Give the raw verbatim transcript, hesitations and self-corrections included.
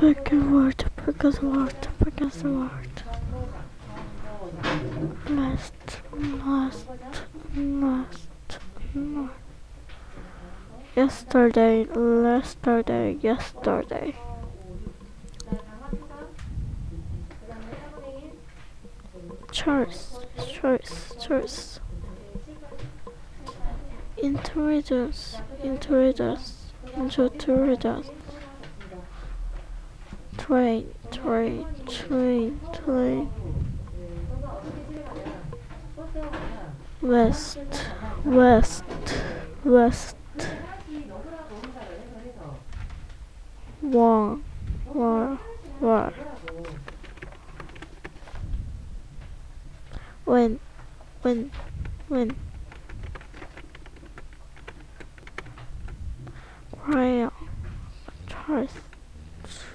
Pick a word, pick a word, pick a word. Last, last, last, last. Yesterday, yesterday, yesterday. Choice, choice, choice. Introduce, introduce, introduce. Train, train, train, train. West, west, west. War, war, war. When, when, when. Crayon, choice,